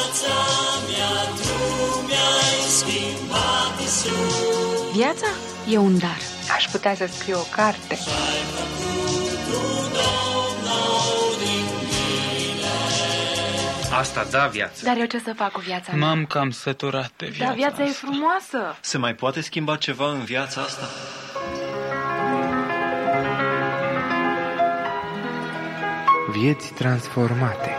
Viața e un dar. Aș putea să scriu o carte. Asta da viață. Dar eu ce să fac cu viața mea? M-am cam săturat de viața. Dar viața asta e frumoasă. Se mai poate schimba ceva în viața asta? Vieți transformate.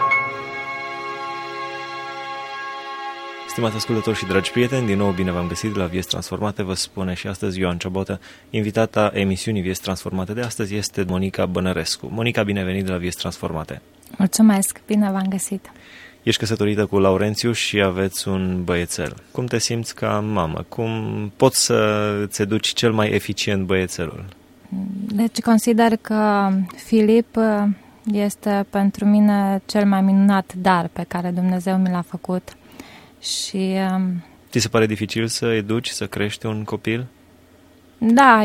Stimați ascultători și dragi prieteni, din nou bine v-am găsit la Vieți Transformate, vă spune și astăzi Ioan Ciobotă. Invitata emisiunii Vieți Transformate de astăzi este Monica Bănărescu. Monica, bine venit de la Vieți Transformate. Mulțumesc, bine v-am găsit. Ești căsătorită cu Laurențiu și aveți un băiețel. Cum te simți ca mamă? Cum poți să îți educi cel mai eficient băiețelul? Deci consider că Filip este pentru mine cel mai minunat dar pe care Dumnezeu mi l-a făcut. Și ți se pare dificil să educi, să crești un copil? Da,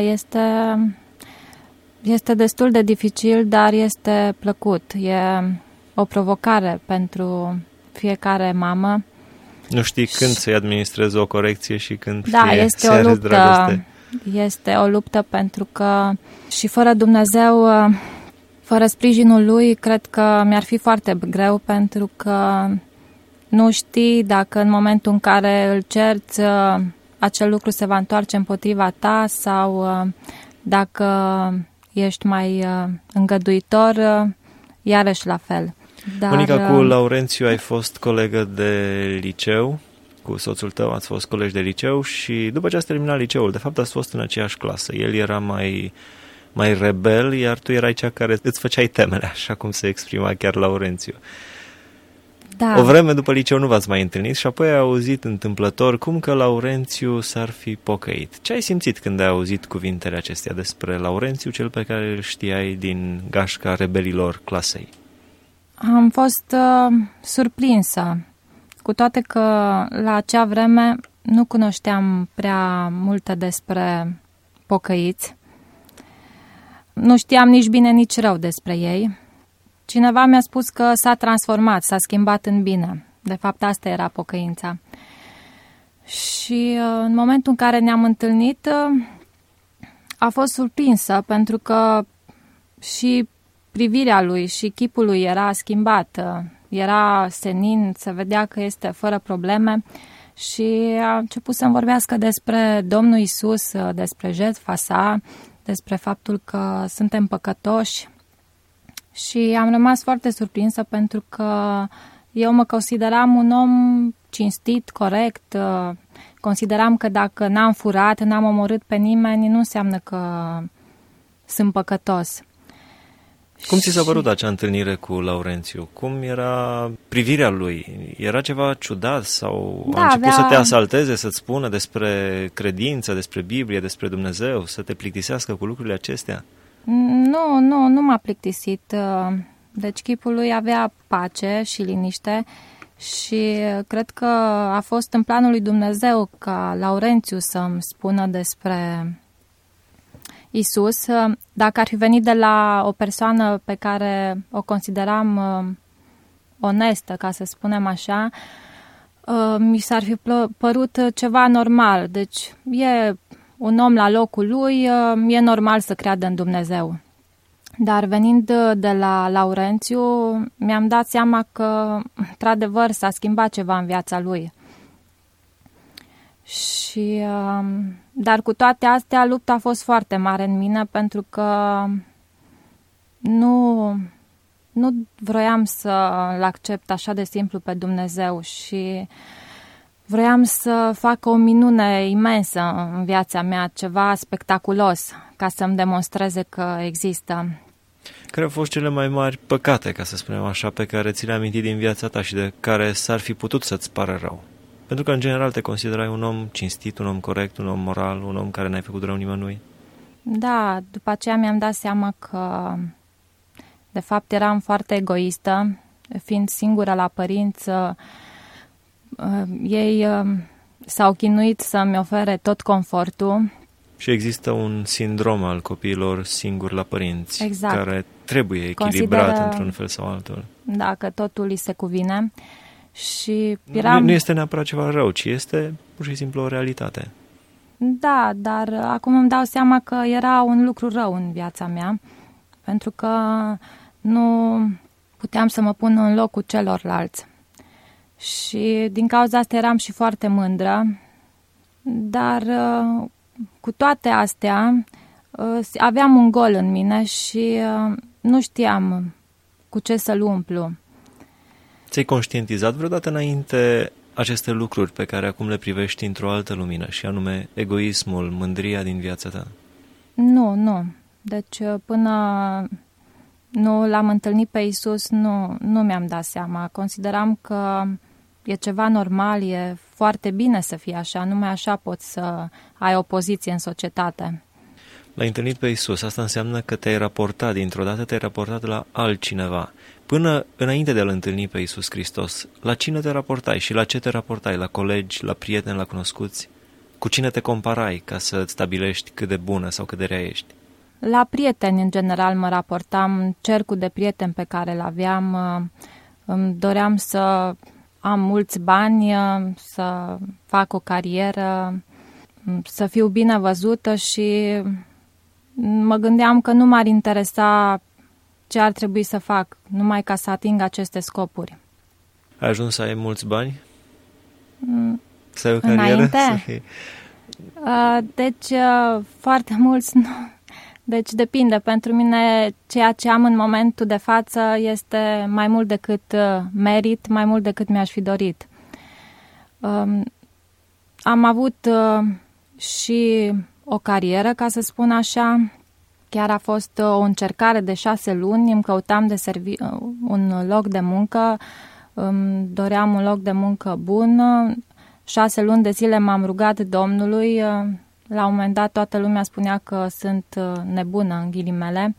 este destul de dificil, dar este plăcut. E o provocare pentru fiecare mamă. Nu știi când să-i administrezi o corecție și când da, fie este o luptă. Dragoste. Este o luptă pentru că și fără Dumnezeu, fără sprijinul Lui, cred că mi-ar fi foarte greu, pentru că nu știi dacă în momentul în care îl cerți, acel lucru se va întoarce împotriva ta sau dacă ești mai îngăduitor, iarăși la fel. Dar, Monica, cu Laurențiu ai fost colegă de liceu, cu soțul tău ați fost colegi de liceu și după ce ați terminat liceul, de fapt ați fost în aceeași clasă. El era mai rebel, iar tu erai cea care îți făceai temele, așa cum se exprima chiar Laurențiu. Da. O vreme după liceu nu v-ați mai întâlnit și apoi ai auzit întâmplător cum că Laurențiu s-ar fi pocăit. Ce ai simțit când ai auzit cuvintele acestea despre Laurențiu, cel pe care îl știai din gașca rebelilor clasei? Am fost surprinsă, cu toate că la acea vreme nu cunoșteam prea multe despre pocăiți. Nu știam nici bine, nici rău despre ei. Cineva mi-a spus că s-a transformat, s-a schimbat în bine. De fapt, asta era pocăința. Și în momentul în care ne-am întâlnit, a fost surprinsă, pentru că și privirea lui și chipul lui era schimbat. Era senin, se vedea că este fără probleme și a început să-mi vorbească despre Domnul Iisus, despre jertfa sa, despre faptul că suntem păcătoși. Și am rămas foarte surprinsă, pentru că eu mă consideram un om cinstit, corect. Consideram că dacă n-am furat, n-am omorât pe nimeni, nu înseamnă că sunt păcătos. Cum ți s-a părut acea întâlnire cu Laurențiu? Cum era privirea lui? Era ceva ciudat sau a început să te asalteze, să-ți spună despre credință, despre Biblie, despre Dumnezeu, să te plictisească cu lucrurile acestea? Nu m-a plictisit. Deci chipul lui avea pace și liniște și cred că a fost în planul lui Dumnezeu ca Laurențiu să-mi spună despre Iisus. Dacă ar fi venit de la o persoană pe care o consideram onestă, ca să spunem așa, mi s-ar fi părut ceva normal. Deci e un om la locul lui, e normal să creadă în Dumnezeu. Dar venind de la Laurențiu, mi-am dat seama că, într-adevăr, s-a schimbat ceva în viața lui. Și, dar cu toate astea, lupta a fost foarte mare în mine, pentru că nu vroiam să-l accept așa de simplu pe Dumnezeu și vroiam să fac o minune imensă în viața mea, ceva spectaculos, ca să-mi demonstreze că există. Care au fost cele mai mari păcate, ca să spunem așa, pe care ți le-ai amintit din viața ta și de care s-ar fi putut să-ți pară rău? Pentru că, în general, te considerai un om cinstit, un om corect, un om moral, un om care n-ai făcut rău nimănui. Da, după aceea mi-am dat seama că, de fapt, eram foarte egoistă, fiind singură la părinți. Ei s-au chinuit să-mi ofere tot confortul. Și există un sindrom al copiilor singuri la părinți, exact, care trebuie echilibrat într-un fel sau altul. Da, că totul îi se cuvine. Și Nu este neapărat ceva rău, ci este pur și simplu o realitate. Da, dar acum îmi dau seama că era un lucru rău în viața mea, pentru că nu puteam să mă pun în locul celorlalți. Și din cauza asta eram și foarte mândră, dar cu toate astea aveam un gol în mine și nu știam cu ce să-l umplu. Ți-ai conștientizat vreodată înainte aceste lucruri pe care acum le privești într-o altă lumină, și anume egoismul, mândria din viața ta? Nu. Deci până nu l-am întâlnit pe Iisus, nu mi-am dat seama. Consideram că e ceva normal, e foarte bine să fie așa, numai așa poți să ai o poziție în societate. L-ai întâlnit pe Iisus, asta înseamnă că dintr-o dată te-ai raportat la altcineva. Până înainte de a-L întâlni pe Iisus Hristos, la cine te raportai și la ce te raportai? La colegi, la prieteni, la cunoscuți? Cu cine te comparai ca să stabilești cât de bună sau cât de rea ești? La prieteni, în general, mă raportam, cercul de prieteni pe care îl aveam. Îmi doream să am mulți bani, să fac o carieră, să fiu bine văzută și mă gândeam că nu m-ar interesa ce ar trebui să fac, numai ca să ating aceste scopuri. Ai ajuns să ai mulți bani? Să ai o carieră? Înainte? Deci, foarte mulți nu. Deci depinde. Pentru mine, ceea ce am în momentul de față este mai mult decât merit, mai mult decât mi-aș fi dorit. Am avut și o carieră, ca să spun așa. Chiar a fost o încercare de 6 luni, îmi căutam un loc de muncă, îmi doream un loc de muncă bun. 6 luni de zile m-am rugat Domnului, la un moment dat toată lumea spunea că sunt nebună, în ghilimele.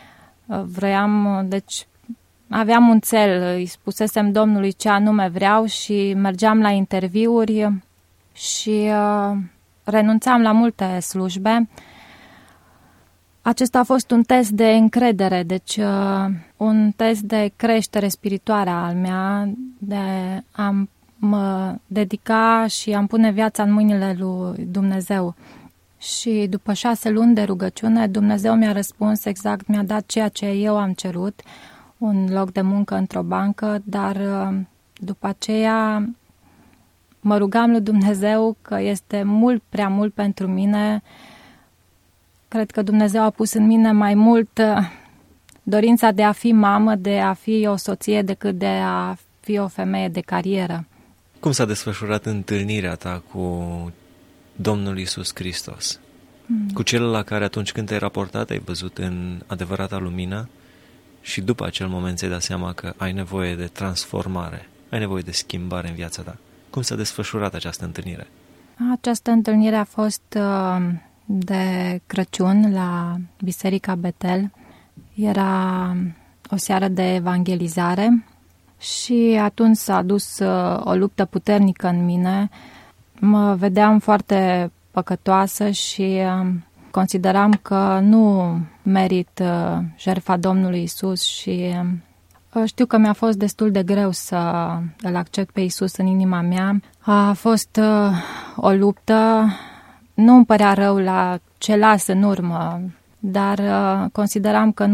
Deci aveam un cel, îi spusesem Domnului ce anume vreau și mergeam la interviuri și renunțam la multe slujbe. Acesta a fost un test de încredere, deci un test de creștere spirituală al mea, de a mă dedica și a-mi pune viața în mâinile lui Dumnezeu. Și după 6 luni de rugăciune, Dumnezeu mi-a răspuns exact, mi-a dat ceea ce eu am cerut, un loc de muncă într-o bancă, dar după aceea mă rugam lui Dumnezeu că este mult prea mult pentru mine. Cred că Dumnezeu a pus în mine mai mult dorința de a fi mamă, de a fi o soție, decât de a fi o femeie de carieră. Cum s-a desfășurat întâlnirea ta cu Domnul Iisus Hristos? Cu cel la care atunci când te-ai raportat ai văzut în adevărata lumină și după acel moment ți-ai dat seama că ai nevoie de transformare, ai nevoie de schimbare în viața ta. Cum s-a desfășurat această întâlnire? Această întâlnire a fost de Crăciun la Biserica Betel. Era o seară de evangelizare și atunci s-a dus o luptă puternică în mine. Mă vedeam foarte păcătoasă și consideram că nu merit jertfa Domnului Iisus și știu că mi-a fost destul de greu să îl accept pe Iisus în inima mea. A fost o luptă, nu îmi părea rău la ce las în urmă, dar consideram că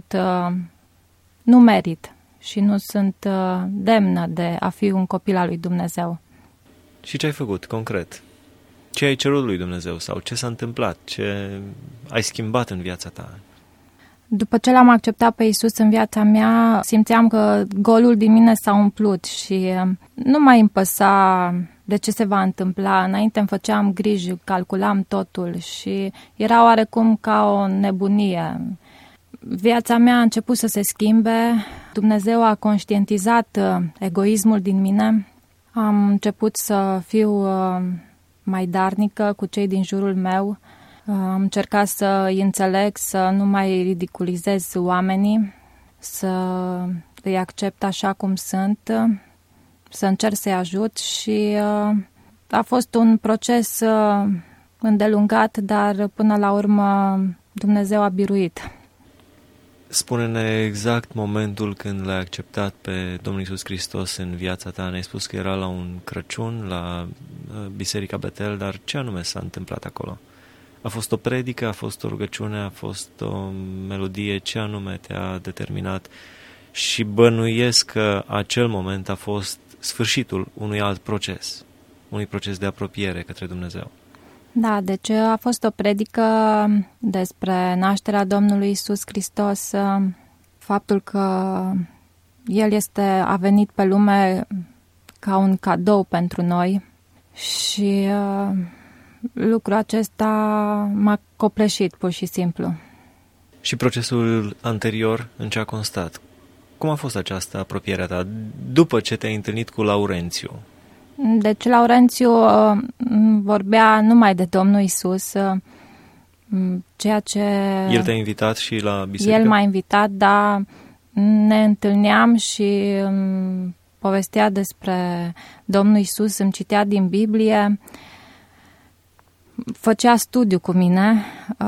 nu merit și nu sunt demnă de a fi un copil al lui Dumnezeu. Și ce ai făcut concret? Ce ai cerut lui Dumnezeu sau ce s-a întâmplat? Ce ai schimbat în viața ta? După ce l-am acceptat pe Iisus în viața mea, simțeam că golul din mine s-a umplut și nu mai îmi păsa de ce se va întâmpla. Înainte îmi făceam griji, calculam totul și era oarecum ca o nebunie. Viața mea a început să se schimbe, Dumnezeu a conștientizat egoismul din mine, am început să fiu mai darnică cu cei din jurul meu, am încercat să îi înțeleg, să nu mai ridiculizez oamenii, să îi accept așa cum sunt, să încerc să-i ajut și a fost un proces îndelungat, dar până la urmă Dumnezeu a biruit. Spune-ne exact momentul când l-ai acceptat pe Domnul Iisus Hristos în viața ta. Ne-ai spus că era la un Crăciun, la Biserica Betel, dar ce anume s-a întâmplat acolo? A fost o predică, a fost o rugăciune, a fost o melodie, ce anume te-a determinat? Și bănuiesc că acel moment a fost sfârșitul unui alt proces, unui proces de apropiere către Dumnezeu. Da, deci a fost o predică despre nașterea Domnului Iisus Hristos, faptul că El a venit pe lume ca un cadou pentru noi și lucrul acesta m-a copleșit pur și simplu. Și procesul anterior în ce a constat? Cum a fost această apropiere a ta după ce te-ai întâlnit cu Laurențiu? Deci Laurențiu vorbea numai de Domnul Iisus, ceea ce... El te-a invitat și la biserică? El m-a invitat, dar ne întâlneam și povestea despre Domnul Iisus, îmi citea din Biblie, făcea studiu cu mine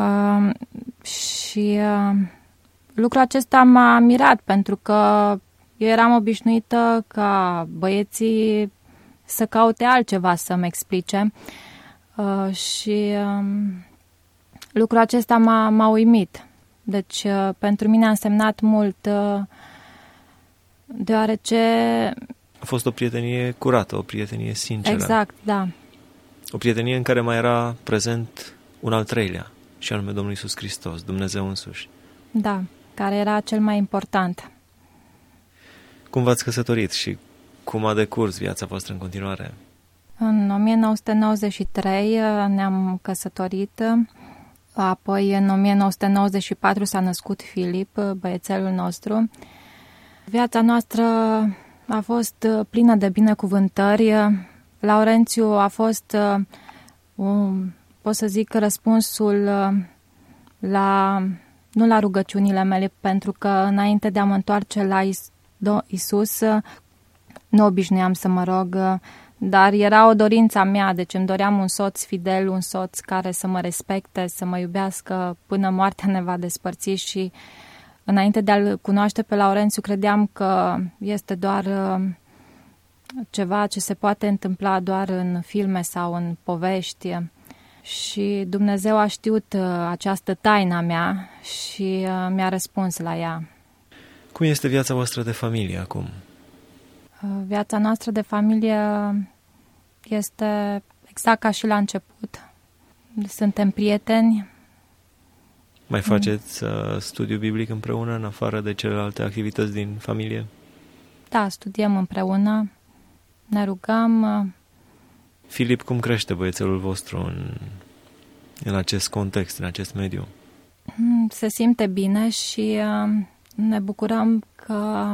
și lucrul acesta m-a mirat pentru că eu eram obișnuită ca băieții să caute altceva să-mi explice și lucrul acesta m-a uimit. Deci pentru mine a însemnat mult deoarece... A fost o prietenie curată, o prietenie sinceră. Exact, da. O prietenie în care mai era prezent un al treilea, și anume Domnul Iisus Hristos, Dumnezeu însuși. Da, care era cel mai important. Cum v-ați căsătorit și cum a decurs viața voastră în continuare? În 1993 ne-am căsătorit, apoi în 1994 s-a născut Filip, băiețelul nostru. Viața noastră a fost plină de binecuvântări. Laurențiu a fost, pot să zic, răspunsul nu la rugăciunile mele, pentru că înainte de a mă întoarce la Iisus, nu obișnuiam să mă rog, dar era o dorință a mea, deci îmi doream un soț fidel, un soț care să mă respecte, să mă iubească până moartea ne va despărți și înainte de a-l cunoaște pe Laurențiu credeam că este doar ceva ce se poate întâmpla doar în filme sau în povești și Dumnezeu a știut această taină a mea și mi-a răspuns la ea. Cum este viața voastră de familie acum? Viața noastră de familie este exact ca și la început. Suntem prieteni. Mai faceți studiu biblic împreună, în afară de celelalte activități din familie? Da, studiem împreună, ne rugăm. Filip, cum crește băiețelul vostru în acest context, în acest mediu? Se simte bine și ne bucurăm că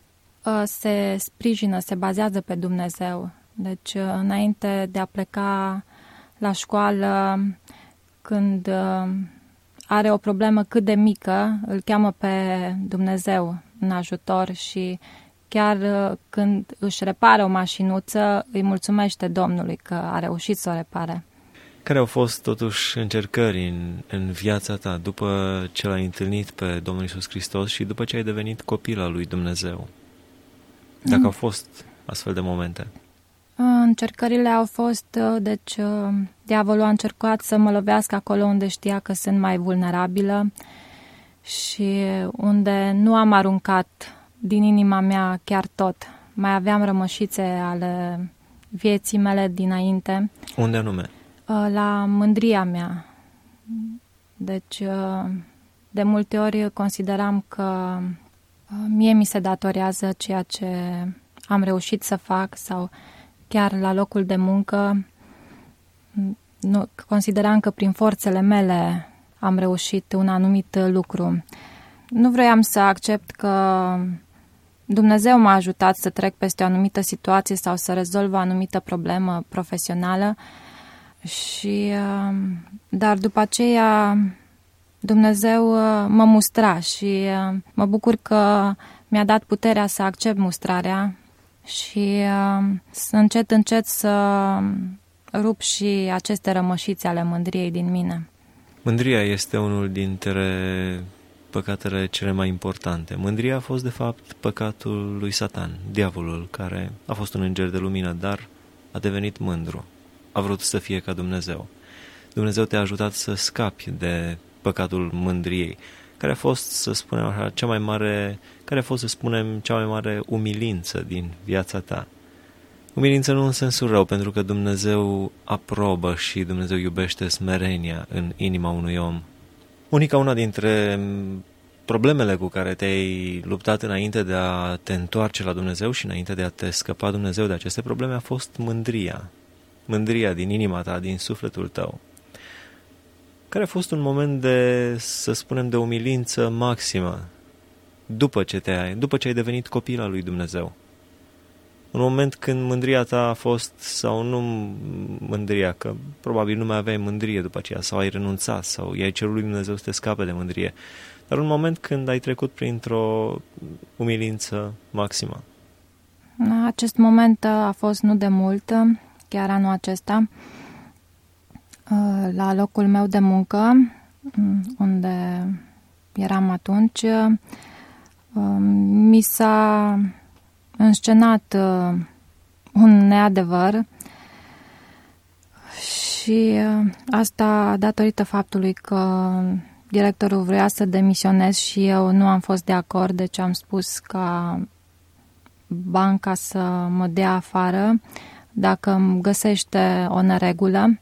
se sprijină, se bazează pe Dumnezeu. Deci, înainte de a pleca la școală, când are o problemă cât de mică, îl cheamă pe Dumnezeu în ajutor și chiar când își repară o mașinuță, îi mulțumește Domnului că a reușit să o repare. Care au fost totuși încercări în viața ta după ce l-ai întâlnit pe Domnul Iisus Hristos și după ce ai devenit copil al lui Dumnezeu? Dacă au fost astfel de momente. Încercările au fost, deci, diavolul a încercat să mă lovească acolo unde știa că sunt mai vulnerabilă și unde nu am aruncat din inima mea chiar tot. Mai aveam rămășițe ale vieții mele dinainte. Unde anume? La mândria mea. Deci, de multe ori consideram că mie mi se datorează ceea ce am reușit să fac sau chiar la locul de muncă nu, consideram că prin forțele mele am reușit un anumit lucru. Nu vroiam să accept că Dumnezeu m-a ajutat să trec peste o anumită situație sau să rezolv o anumită problemă profesională și dar după aceea Dumnezeu mă mustra și mă bucur că mi-a dat puterea să accept mustrarea și să încet să rup și aceste rămășițe ale mândriei din mine. Mândria este unul dintre păcatele cele mai importante. Mândria a fost, de fapt, păcatul lui Satan, diavolul, care a fost un înger de lumină, dar a devenit mândru. A vrut să fie ca Dumnezeu. Dumnezeu te-a ajutat să scapi de păcatul mândriei, care a fost, să spunem așa, cea mai mare umilință din viața ta. Umilință nu în sensul rău, pentru că Dumnezeu aprobă și Dumnezeu iubește smerenia în inima unui om. Una dintre problemele cu care te-ai luptat înainte de a te întoarce la Dumnezeu și înainte de a te scăpa Dumnezeu de aceste probleme a fost mândria. Mândria din inima ta, din sufletul tău, care a fost un moment de, să spunem, de umilință maximă după ce ai devenit copil al lui Dumnezeu. Un moment când mândria ta a fost, sau nu mândria, că probabil nu mai aveai mândrie după aceea, sau ai renunțat, sau i-ai cerut lui Dumnezeu să te scape de mândrie, dar un moment când ai trecut printr-o umilință maximă. Acest moment a fost nu de mult, chiar anul acesta, la locul meu de muncă, unde eram atunci, mi s-a înscenat un neadevăr și asta datorită faptului că directorul vrea să demisionez și eu nu am fost de acord, deci am spus ca banca să mă dea afară dacă îmi găsește o neregulă.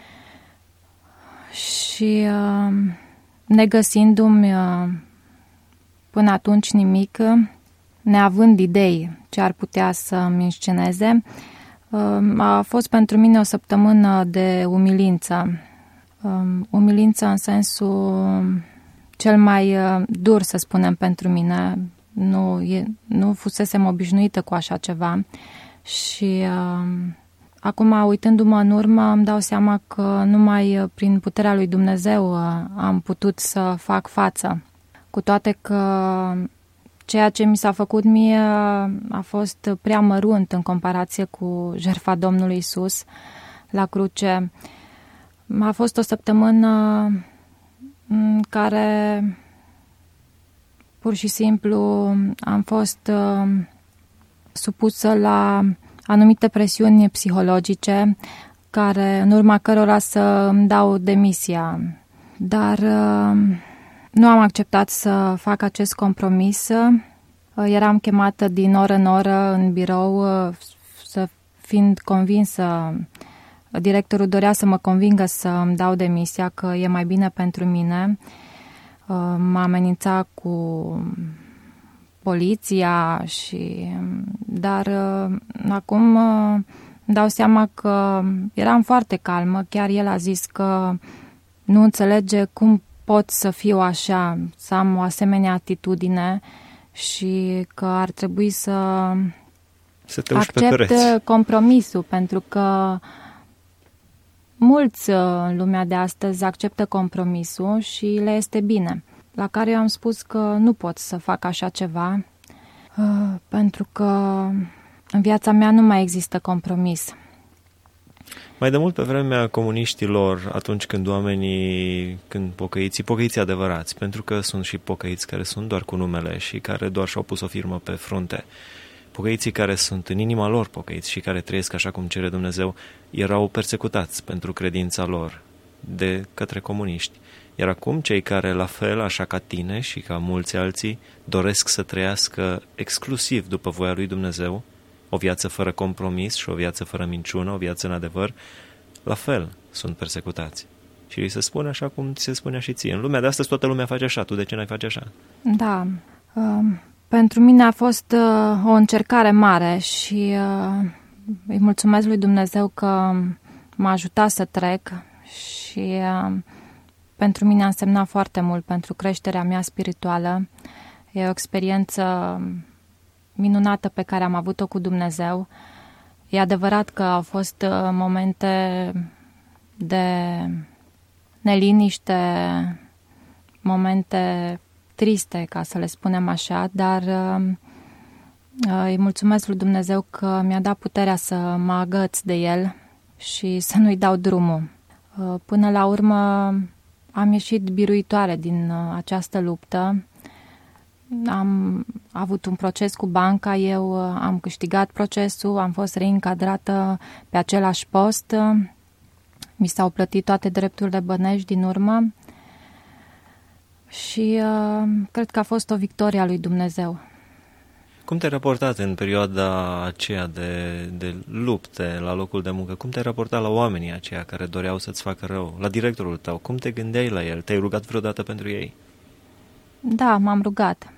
Și negăsindu-mi până atunci nimic, neavând idei ce ar putea să-mi însceneze, a fost pentru mine o săptămână de umilință. Umilință în sensul cel mai dur, să spunem, pentru mine. Nu fusesem obișnuită cu așa ceva și acum, uitându-mă în urmă, îmi dau seama că numai prin puterea lui Dumnezeu am putut să fac față. Cu toate că ceea ce mi s-a făcut mie a fost prea mărunt în comparație cu jertfa Domnului Iisus la cruce. A fost o săptămână în care pur și simplu am fost supusă la anumite presiuni psihologice, în urma cărora să îmi dau demisia. Dar nu am acceptat să fac acest compromis. Eram chemată din oră în oră în birou, fiind convinsă, directorul dorea să mă convingă să îmi dau demisia, că e mai bine pentru mine. M-a amenințat cu poliția dar acum îmi dau seama că eram foarte calmă. Chiar el a zis că nu înțelege cum pot să fiu așa, să am o asemenea atitudine și că ar trebui să te uși pe accept compromisul, pentru că mulți în lumea de astăzi acceptă compromisul și le este bine. La care eu am spus că nu pot să fac așa ceva, pentru că în viața mea nu mai există compromis. Mai de mult pe vremea comuniștilor, atunci când pocăiții adevărați, pentru că sunt și pocăiți care sunt doar cu numele și care doar și-au pus o firmă pe frunte, pocăiții care sunt în inima lor pocăiți și care trăiesc așa cum cere Dumnezeu, erau persecutați pentru credința lor de către comuniști. Iar acum cei care, la fel, așa ca tine și ca mulți alții, doresc să trăiască exclusiv după voia lui Dumnezeu, o viață fără compromis și o viață fără minciună, o viață în adevăr, la fel sunt persecutați. Și îi se spune așa cum ți se spunea și ție. În lumea de astăzi toată lumea face așa, tu de ce n-ai face așa? Da, pentru mine a fost o încercare mare și îi mulțumesc lui Dumnezeu că m-a ajutat să trec și pentru mine a însemnat foarte mult pentru creșterea mea spirituală. E o experiență minunată pe care am avut-o cu Dumnezeu. E adevărat că au fost momente de neliniște, momente triste, ca să le spunem așa, dar îi mulțumesc lui Dumnezeu că mi-a dat puterea să mă agăț de El și să nu-i dau drumul. Până la urmă am ieșit biruitoare din această luptă. Am avut un proces cu banca, eu am câștigat procesul, am fost reincadrată pe același post, mi s-au plătit toate drepturile bănești din urmă și cred că a fost o victorie a lui Dumnezeu. Cum te-ai raportat în perioada aceea de lupte la locul de muncă? Cum te-ai raportat la oamenii aceia care doreau să-ți facă rău? La directorul tău? Cum te gândeai la el? Te-ai rugat vreodată pentru ei? Da, m-am rugat.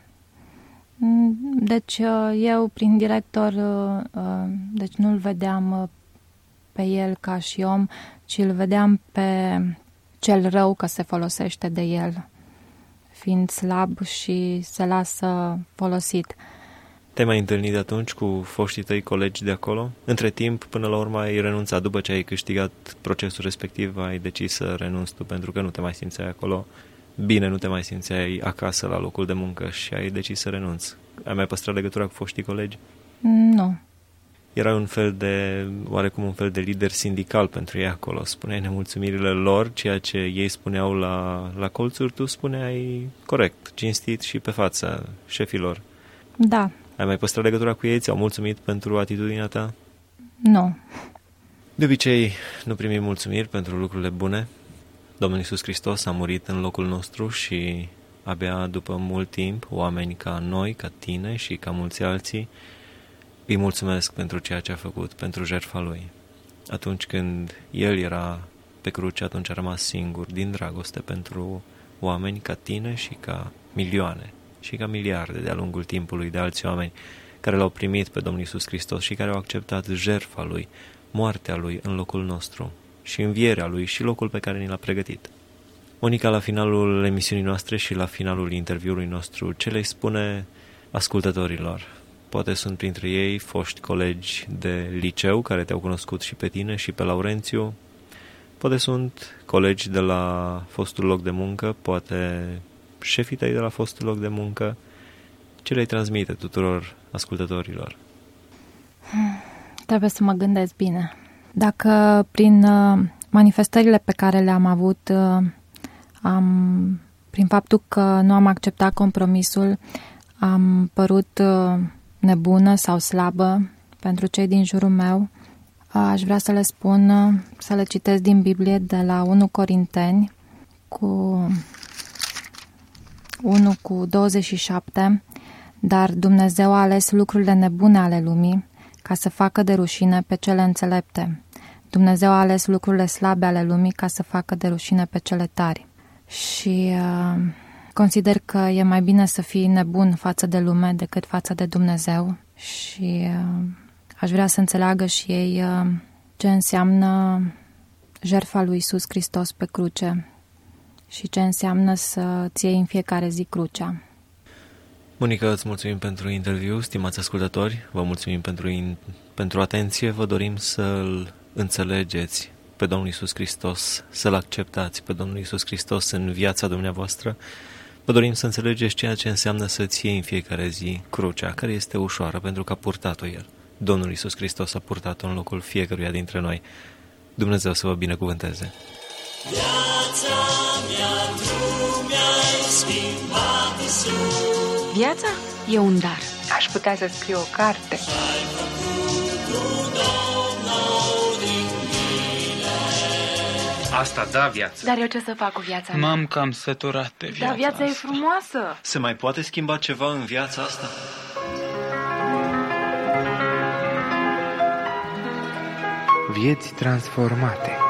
Deci eu, prin director, deci nu-l vedeam pe el ca și om, ci îl vedeam pe cel rău că se folosește de el, fiind slab și se lasă folosit. Te-ai mai întâlnit atunci cu foștii tăi colegi de acolo? Între timp, până la urmă, ai renunțat. După ce ai câștigat procesul respectiv, ai decis să renunți tu pentru că nu te mai simțeai acolo bine, nu te mai simțeai acasă la locul de muncă și ai decis să renunți. Ai mai păstrat legătura cu foștii colegi? Nu. Erai oarecum un fel de lider sindical pentru ei acolo. Spuneai nemulțumirile lor, ceea ce ei spuneau la colțuri, tu spuneai corect, cinstit și pe față șefilor. Da. Ai mai păstrat legătura cu ei? Ți-au mulțumit pentru atitudinea ta? Nu. De obicei, nu primim mulțumiri pentru lucrurile bune. Domnul Iisus Hristos a murit în locul nostru și abia după mult timp, oameni ca noi, ca tine și ca mulți alții, îi mulțumesc pentru ceea ce a făcut, pentru jertfa Lui. Atunci când El era pe cruce, atunci a rămas singur, din dragoste pentru oameni ca tine și ca milioane și ca miliarde de-a lungul timpului de alți oameni care L-au primit pe Domnul Iisus Hristos și care au acceptat jertfa Lui, moartea Lui în locul nostru și învierea Lui și locul pe care ni l-a pregătit. Monica, la finalul emisiunii noastre și la finalul interviului nostru, ce le spune ascultătorilor? Poate sunt printre ei foști colegi de liceu care te-au cunoscut și pe tine și pe Laurențiu, poate sunt colegi de la fostul loc de muncă, poate șefii tăi de la fostul loc de muncă. Ce le transmite tuturor ascultătorilor? Trebuie să mă gândesc bine. Dacă prin manifestările pe care le-am avut, prin faptul că nu am acceptat compromisul, am părut nebună sau slabă pentru cei din jurul meu, aș vrea să le spun, să le citesc din Biblie de la 1 Corinteni cu 1:27, dar Dumnezeu a ales lucrurile nebune ale lumii ca să facă de rușine pe cele înțelepte. Dumnezeu a ales lucrurile slabe ale lumii ca să facă de rușine pe cele tari. Și consider că e mai bine să fii nebun față de lume decât față de Dumnezeu și aș vrea să înțeleagă și ei ce înseamnă jertfa lui Iisus Hristos pe cruce și ce înseamnă să-ți iei în fiecare zi crucea. Monica, îți mulțumim pentru interviu, stimați ascultători, vă mulțumim pentru atenție, vă dorim să-L înțelegeți pe Domnul Iisus Hristos, să-L acceptați pe Domnul Iisus Hristos în viața dumneavoastră. Vă dorim să înțelegeți ceea ce înseamnă să-ți iei în fiecare zi crucea, care este ușoară pentru că a purtat-o El. Domnul Iisus Hristos a purtat-o în locul fiecăruia dintre noi. Dumnezeu să vă binecuvânteze! Viața mea, tu mi-ai schimbat, Iisus. Viața e un dar. Aș putea să scriu o carte. Ai făcut un om nou din mine. Asta da viață. Dar eu ce să fac cu viața mea? M-am cam săturat de viața Dar viața asta. e frumoasă. Se mai poate schimba ceva în viața asta? Vieți transformate.